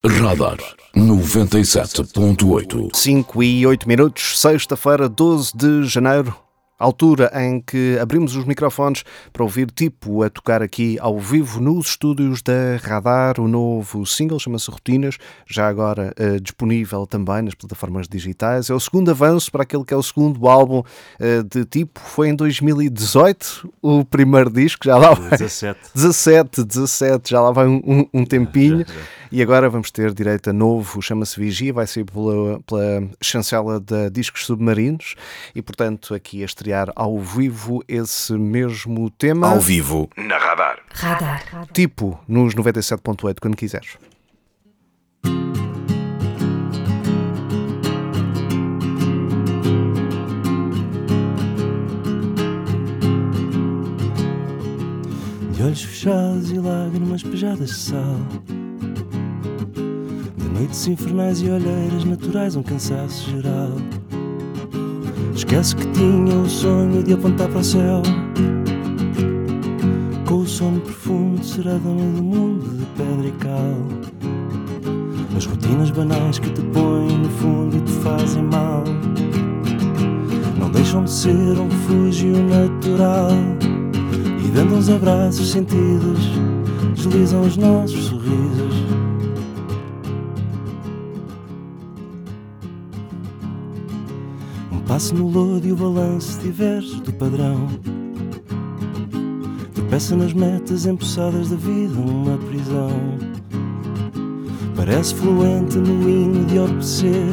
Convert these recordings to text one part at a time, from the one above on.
Radar 97.8. 5:08, sexta-feira, 12 de janeiro. Altura em que abrimos os microfones para ouvir Tipo a tocar aqui ao vivo nos estúdios da Radar. O novo single chama-se Rotinas, já agora disponível também nas plataformas digitais. É o segundo avanço para aquele que é o segundo álbum de Tipo. Foi em 2018 o primeiro disco, já lá vai 17, já lá vai um tempinho. Já. E agora vamos ter direito a novo, chama-se Vigia, vai ser pela chancela da Discos Submarinos e, portanto, aqui a estrear ao vivo esse mesmo tema. Ao vivo, na Radar. Radar. Tipo, nos 97.8, quando quiseres. De olhos fechados e lágrimas pejadas de sal, de noites infernais e olheiras naturais, um cansaço geral. Esquece que tinha o sonho de apontar para o céu, com o sono profundo será dona do mundo de pedra e cal. As rotinas banais que te põem no fundo e te fazem mal não deixam de ser um refúgio natural. E dando uns abraços sentidos, deslizam os nossos sorrisos. Um passo no lodo e o balanço diverge do padrão. Tropeça nas metas empoçadas da vida, uma prisão. Parece fluente no hino de obedecer,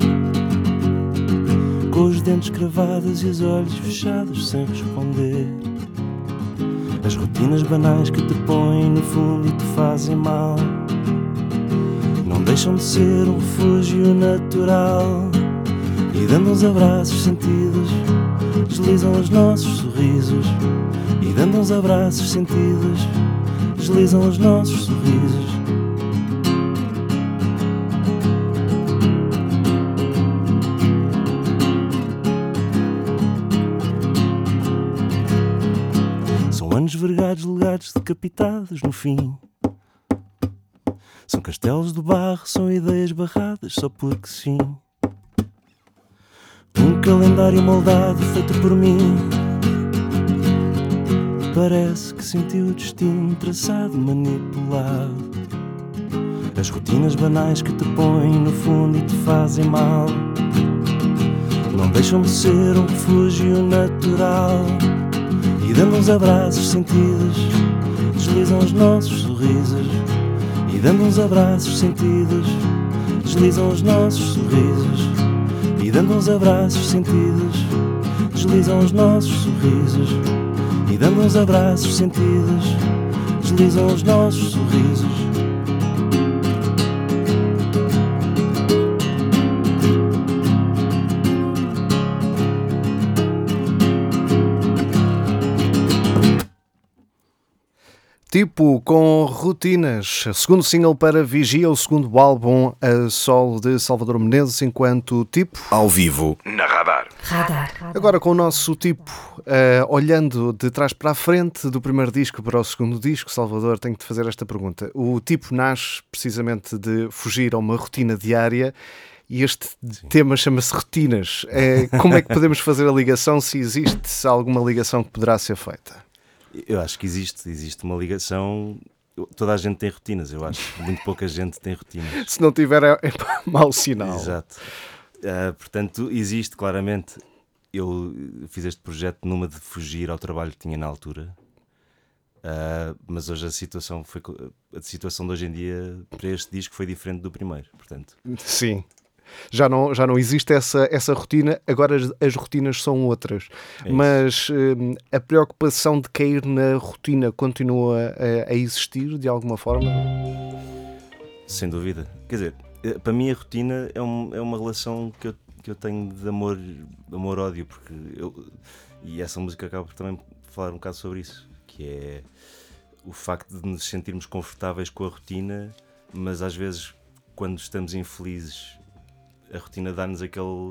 com os dentes cravados e os olhos fechados sem responder. As rotinas banais que te põem no fundo e te fazem mal não deixam de ser um refúgio natural. E dando uns abraços sentidos, deslizam os nossos sorrisos. E dando uns abraços sentidos, deslizam os nossos sorrisos. Anos vergados, legados, decapitados no fim. São castelos de barro, são ideias barradas só porque sim. Um calendário moldado feito por mim. Parece que sentiu o destino traçado, manipulado. As rotinas banais que te põem no fundo e te fazem mal não deixam de ser um refúgio natural. E dando uns abraços sentidos, deslizam os nossos sorrisos. E dando uns abraços sentidos, deslizam os nossos sorrisos. E dando uns abraços sentidos, deslizam os nossos sorrisos. E dando uns abraços sentidos, deslizam os nossos sorrisos. Tipo com Rotinas, segundo single para Vigia, o segundo álbum a solo de Salvador Menezes enquanto Tipo. Ao vivo, na Radar. Agora com o nosso Tipo, olhando de trás para a frente, do primeiro disco para o segundo disco, Salvador, tenho que te fazer esta pergunta. O Tipo nasce precisamente de fugir a uma rotina diária e este tema chama-se Rotinas. Como é que podemos fazer a ligação, se existe alguma ligação que poderá ser feita? Eu acho que existe uma ligação. Toda a gente tem rotinas, eu acho. Muito pouca gente tem rotinas. Se não tiver, é mau sinal. Exato. Portanto, existe claramente. Eu fiz este projeto numa de fugir ao trabalho que tinha na altura. Mas hoje a situação de hoje em dia para este disco foi diferente do primeiro. Portanto. Sim. Já não existe essa rotina, agora as rotinas são outras. Mas a preocupação de cair na rotina continua a existir de alguma forma? Sem dúvida. Quer dizer, para mim a rotina é uma relação que eu tenho de amor-ódio, porque e essa música acaba por também falar um bocado sobre isso, que é o facto de nos sentirmos confortáveis com a rotina, mas às vezes quando estamos infelizes a rotina dá-nos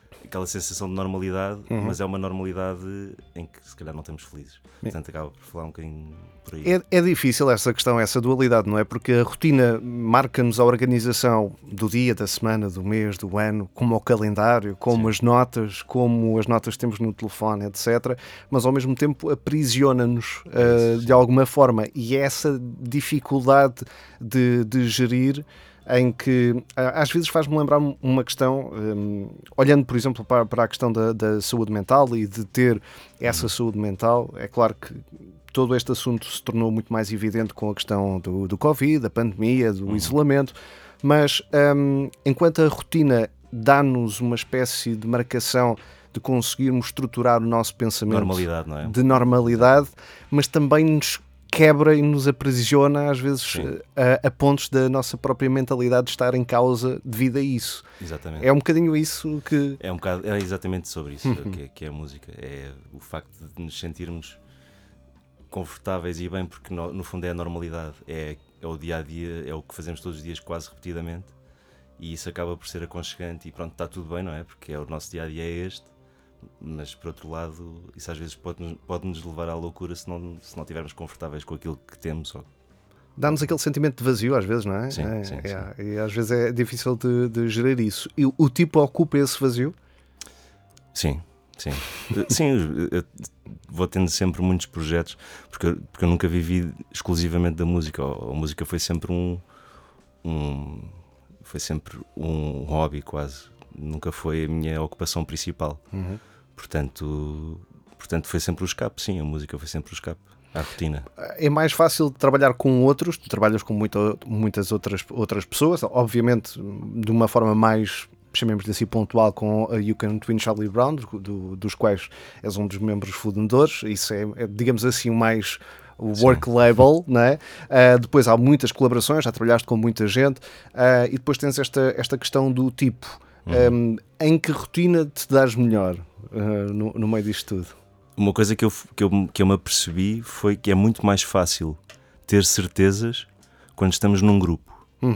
aquela sensação de normalidade, mas é uma normalidade em que se calhar não estamos felizes. Portanto, acaba por falar um bocadinho por aí. É difícil essa questão, essa dualidade, não é? Porque a rotina marca-nos a organização do dia, da semana, do mês, do ano, como o calendário, como as notas que temos no telefone, etc. Mas ao mesmo tempo aprisiona-nos de alguma forma. E é essa dificuldade de gerir, em que às vezes faz-me lembrar uma questão, olhando por exemplo para a questão da saúde mental e de ter essa saúde mental. É claro que todo este assunto se tornou muito mais evidente com a questão do Covid, da pandemia, do isolamento, mas enquanto a rotina dá-nos uma espécie de marcação de conseguirmos estruturar o nosso pensamento Normalidade, não é? de normalidade, mas também nos quebra e nos aprisiona às vezes a pontos da nossa própria mentalidade de estar em causa devido a isso. Exatamente. É um bocadinho isso que... É exatamente sobre isso que é a música. É o facto de nos sentirmos confortáveis e bem, porque no fundo é a normalidade. É o dia-a-dia, é o que fazemos todos os dias quase repetidamente, e isso acaba por ser aconchegante e pronto, está tudo bem, não é? Porque o nosso dia-a-dia é este. Mas por outro lado, isso às vezes pode-nos levar à loucura se não estivermos confortáveis com aquilo que temos. Dá-nos aquele sentimento de vazio às vezes, não é? Sim. E às vezes é difícil de gerir isso. E o tipo ocupa esse vazio? Sim. Eu vou tendo sempre muitos projetos, porque eu nunca vivi exclusivamente da música. A música foi sempre um hobby quase. Nunca foi a minha ocupação principal. Portanto foi sempre o escape, sim, a música foi sempre o escape à rotina. É mais fácil trabalhar com outros, tu trabalhas com muitas outras pessoas, obviamente de uma forma mais, chamemos-lhe assim, pontual, com a You Can Twin Charlie Brown, dos quais és um dos membros fundadores. Isso é digamos assim, o mais work label, não é? Depois há muitas colaborações, já trabalhaste com muita gente, e depois tens esta questão do tipo. Em que rotina te dás melhor no meio disto tudo? Uma coisa que eu me apercebi foi que é muito mais fácil ter certezas quando estamos num grupo.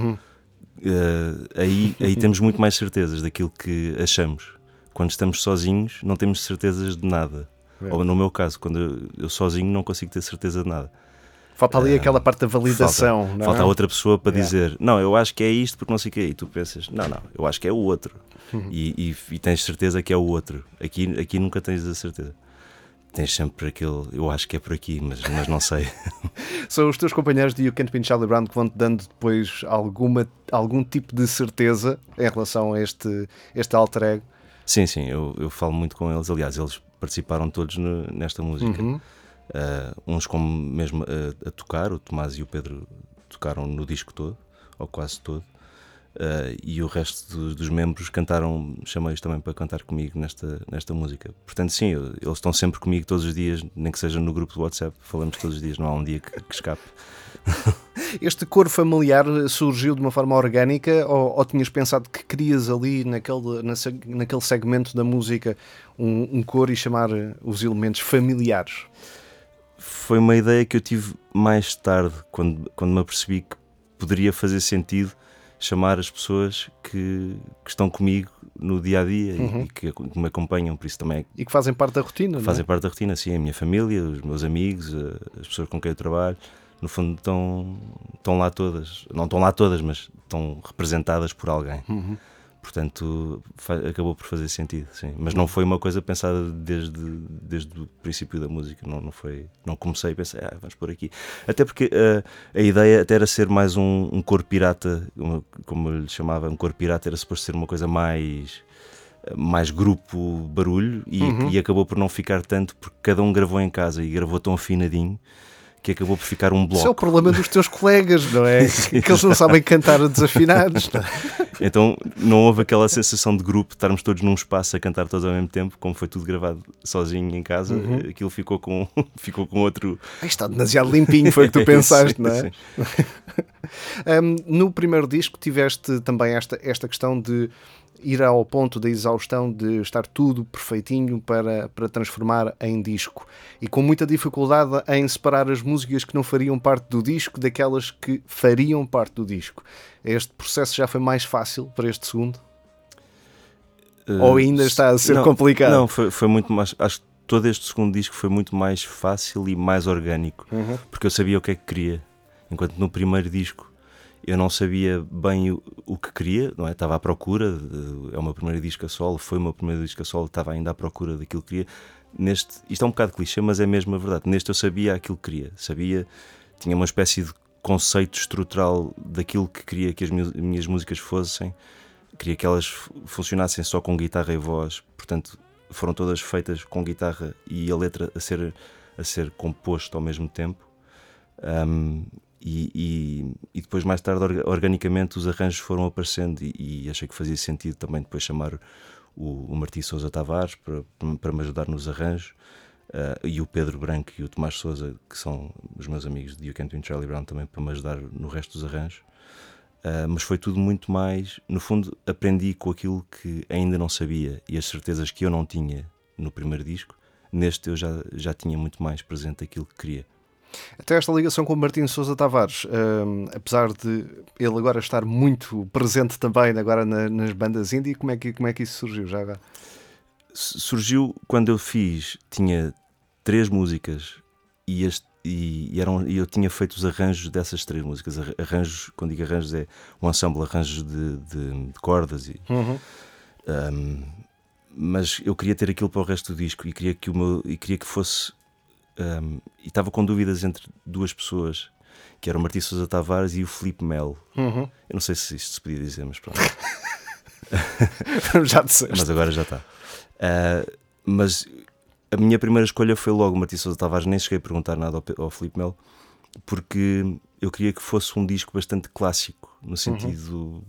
Aí temos muito mais certezas daquilo que achamos. Quando estamos sozinhos não temos certezas de nada. Ou no meu caso, quando eu sozinho não consigo ter certeza de nada. Falta ali aquela parte da validação. Falta a outra pessoa para dizer, não, eu acho que é isto porque não sei o que é. E tu pensas, não, eu acho que é o outro. E tens certeza que é o outro. Aqui nunca tens a certeza. Tens sempre aquele, eu acho que é por aqui, mas não sei. São os teus companheiros de You Can't Be Charlie Brown que vão-te dando depois algum tipo de certeza em relação a este alter ego? Sim, eu falo muito com eles. Aliás, eles participaram todos nesta música. Uns como mesmo a tocar, o Tomás e o Pedro tocaram no disco todo, ou quase todo, e o resto dos membros cantaram, chamei-os também para cantar comigo nesta música. Portanto, sim, eles estão sempre comigo todos os dias, nem que seja no grupo do WhatsApp, falamos todos os dias, não há um dia que escape. Este coro familiar surgiu de uma forma orgânica ou tinhas pensado que querias ali naquele segmento da música um coro e chamar os elementos familiares? Foi uma ideia que eu tive mais tarde, quando me apercebi que poderia fazer sentido chamar as pessoas que estão comigo no dia-a-dia e que me acompanham, por isso também e que fazem parte da rotina, fazem parte da rotina, sim, a minha família, os meus amigos, as pessoas com quem eu trabalho, no fundo estão lá todas, não estão lá todas, mas estão representadas por alguém. Portanto, acabou por fazer sentido, sim. Mas não foi uma coisa pensada desde o princípio da música. Não comecei a pensar, vamos por aqui. Até porque a ideia até era ser mais um coro pirata, como eu lhe chamava, um coro pirata era suposto ser uma coisa mais grupo barulho e acabou por não ficar tanto porque cada um gravou em casa e gravou tão afinadinho que acabou por ficar um bloco. Isso é o problema dos teus colegas, não é? Que eles não sabem cantar desafinados. Não é? Então não houve aquela sensação de grupo, estarmos todos num espaço a cantar todos ao mesmo tempo, como foi tudo gravado sozinho em casa, aquilo ficou com outro... Está demasiado limpinho, foi o que tu pensaste, não é? Sim. No primeiro disco tiveste também esta questão de ir ao ponto da exaustão, de estar tudo perfeitinho para transformar em disco. E com muita dificuldade em separar as músicas que não fariam parte do disco daquelas que fariam parte do disco. Este processo já foi mais fácil para este segundo? Ou ainda está a ser complicado? Não, foi muito mais... Acho que todo este segundo disco foi muito mais fácil e mais orgânico, porque eu sabia o que é que queria, enquanto no primeiro disco eu não sabia bem o que queria, não é? Estava à procura, é o meu primeiro disco a solo, foi o meu primeiro disco a solo, estava ainda à procura daquilo que queria. Neste, isto é um bocado clichê, mas é mesmo a verdade. Neste eu sabia aquilo que queria, tinha uma espécie de conceito estrutural daquilo que queria que as minhas músicas fossem, queria que elas funcionassem só com guitarra e voz, portanto foram todas feitas com guitarra e a letra a ser composto ao mesmo tempo. E depois, mais tarde, organicamente, os arranjos foram aparecendo e achei que fazia sentido também depois chamar o Martim Sousa Tavares para me ajudar nos arranjos, e o Pedro Branco e o Tomás Sousa, que são os meus amigos de You Can't Win Charlie Brown, também para me ajudar no resto dos arranjos. Mas foi tudo muito mais, no fundo aprendi com aquilo que ainda não sabia e as certezas que eu não tinha no primeiro disco. Neste eu já tinha muito mais presente aquilo que queria. Até esta ligação com o Martim Sousa Tavares, apesar de ele agora estar muito presente também agora nas bandas indie, como é que isso surgiu já agora? Surgiu quando eu tinha 3 músicas e eu tinha feito os arranjos dessas 3 músicas. Arranjos, quando digo arranjos, é um ensemble, arranjos de cordas mas eu queria ter aquilo para o resto do disco e queria que fosse, e estava com dúvidas entre 2 pessoas, que eram o Martim Sousa Tavares e o Filipe Melo. Eu não sei se isto se podia dizer, mas pronto. Já disseste. Mas agora já está. Mas a minha primeira escolha foi logo o Martim Sousa Tavares, nem cheguei a perguntar nada ao Filipe Melo, porque eu queria que fosse um disco bastante clássico, no sentido...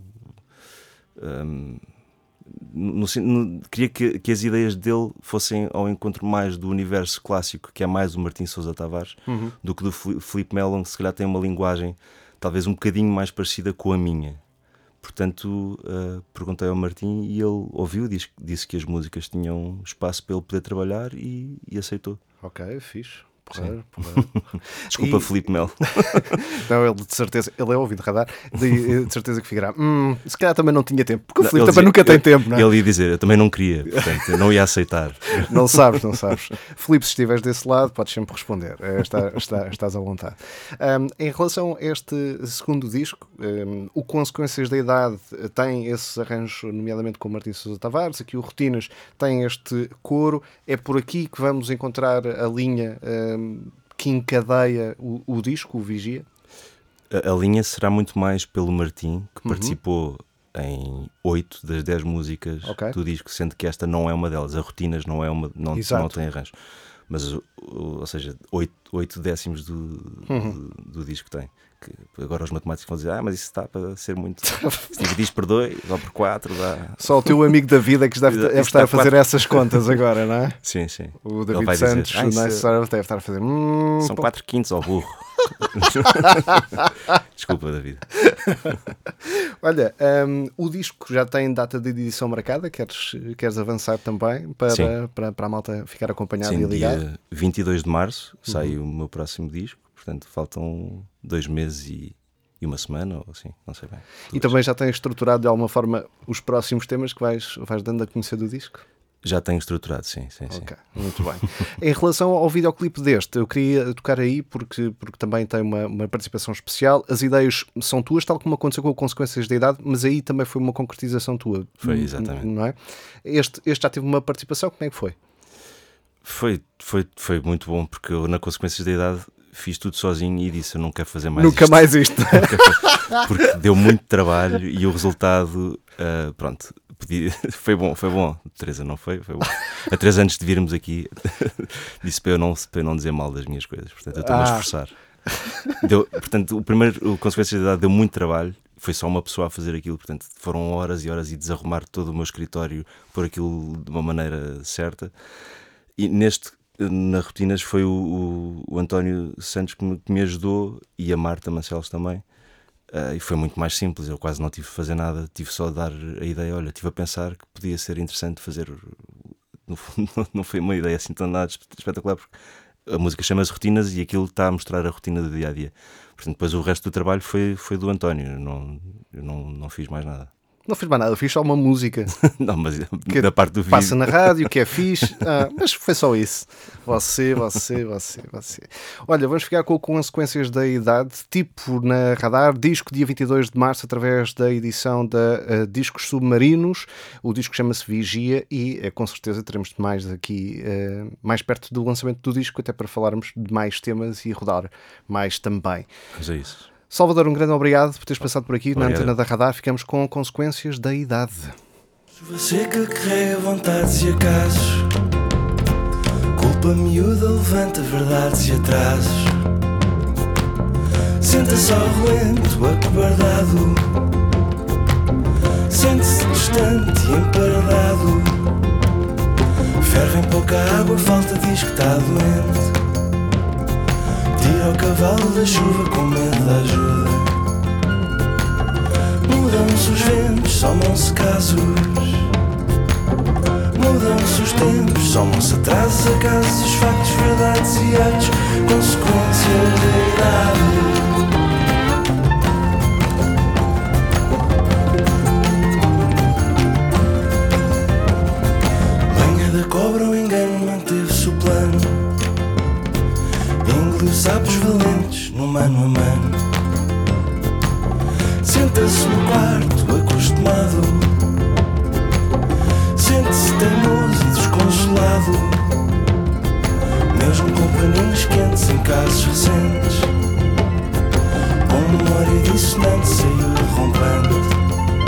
queria que as ideias dele fossem ao encontro mais do universo clássico, que é mais o Martim Sousa Tavares, do que do Filipe Melo, que se calhar tem uma linguagem talvez um bocadinho mais parecida com a minha. Portanto, perguntei ao Martim e ele ouviu, disse que as músicas tinham espaço para ele poder trabalhar e aceitou. Ok, fixe. Porra. Desculpa, Filipe Melo. Não, ele de certeza, ele é ouvido radar, de certeza que ficará. Se calhar também não tinha tempo, porque o Filipe também nunca tem tempo, não é? Ele ia dizer, eu também não queria, portanto, eu não ia aceitar. Não sabes. Filipe, se estiveres desse lado, podes sempre responder. Estás à vontade. Em relação a este segundo disco, o Consequências da Idade tem esses arranjos, nomeadamente com o Martim Sousa Tavares, aqui o Rotinas tem este coro. É por aqui que vamos encontrar a linha que encadeia o disco, o Vigia? A linha será muito mais pelo Martim, que participou em 8 das 10 músicas do disco, sendo que esta não é uma delas. A Rotinas não é uma, não tem arranjo, mas ou seja, 8 décimos do disco tem. Que agora os matemáticos vão dizer, mas isso está para ser muito. Se dividis por 2 ou por 4 dá. Só o teu amigo da vida que deve estar a fazer essas contas agora, não é? Sim. O David Santos deve estar a fazer. São 4/5 ao burro. Desculpa, David. Olha, o disco já tem data de edição marcada. Queres avançar também para a malta ficar acompanhada e ligada? Dia 22 de março sai o meu próximo disco. Portanto, faltam 2 meses e uma semana, ou assim, não sei bem. E também já tens estruturado de alguma forma os próximos temas que vais dando a conhecer do disco? Já tenho estruturado, sim. Ok, muito bem. Em relação ao videoclipe deste, eu queria tocar aí porque também tem uma participação especial. As ideias são tuas, tal como aconteceu com o Consequências da Idade, mas aí também foi uma concretização tua. Foi, exatamente. Não é? Este já teve uma participação, como é que foi? Foi muito bom, porque eu, na Consequências da Idade, fiz tudo sozinho e disse, eu não quero fazer mais Nunca isto. mais isto. Porque deu muito trabalho e o resultado, pronto, foi bom. Teresa, não foi? Foi bom. Há 3 anos de virmos aqui, disse para eu não dizer mal das minhas coisas, portanto eu estou-me a esforçar. Portanto, o Consequências da Idade deu muito trabalho, foi só uma pessoa a fazer aquilo, portanto foram horas e horas e desarrumar todo o meu escritório, pôr aquilo de uma maneira certa. E na Rotinas foi o António Santos que me ajudou e a Marta Mancelos também, e foi muito mais simples. Eu quase não tive de fazer nada, tive só de dar a ideia. Olha, estive a pensar que podia ser interessante fazer, no fundo não foi uma ideia assim tão nada espetacular, porque a música chama-se Rotinas e aquilo está a mostrar a rotina do dia a dia. Portanto, depois o resto do trabalho foi do António. Eu não fiz mais nada. Não fiz mais nada, fiz só uma música. Não, mas Que na parte do vídeo. Passa na rádio, que é fixe. Mas foi só isso. Você. Olha, vamos ficar com consequências da idade. Tipo na Radar, disco dia 22 de março, através da edição da Discos Submarinos. O disco chama-se Vigia e com certeza teremos mais aqui, mais perto do lançamento do disco, até para falarmos de mais temas e rodar mais também. Mas é isso. Salvador, um grande obrigado por teres passado por aqui. Obrigado. Na antena da Radar. Ficamos com consequências da idade. Chuva seca carrega vontades e acasos, culpa miúda levanta verdades e atrasos. Senta-se ao relento acobardado, sente-se distante e emparedado. Ferve em pouca água, falta diz que está doente. Tira o cavalo da chuva com medo da ajuda. Mudam-se os ventos, somam-se casos. Mudam-se os tempos, somam-se atrasos, acasos, factos, verdades e atos, consequências da idade. Lenha da cobra, o engano manteve-se o plano. Engoliu sapos valentes no mano a mano. Senta-se no quarto acostumado, sente-se teimoso e desconsolado, mesmo com paninhos quentes em casos recentes. Com memória dissonante saiu rompante.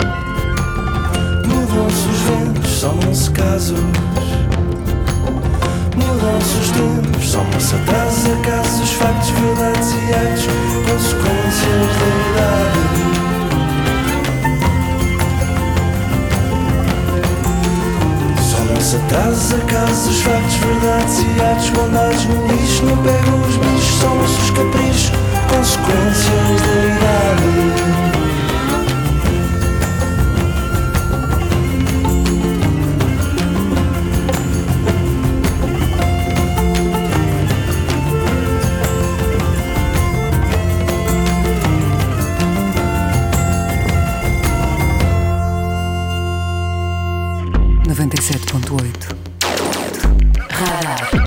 Mudam-se os ventos, somam-se casos. Mudam-se os tempos, somam-se atrasos, acasos, factos, verdades e atos, consequências da idade. Somam-se atrasos, acasos, factos, verdades e atos, bondades no lixo, não pegam os bichos, somam-se os caprichos, consequências da idade. 97.8 Radar.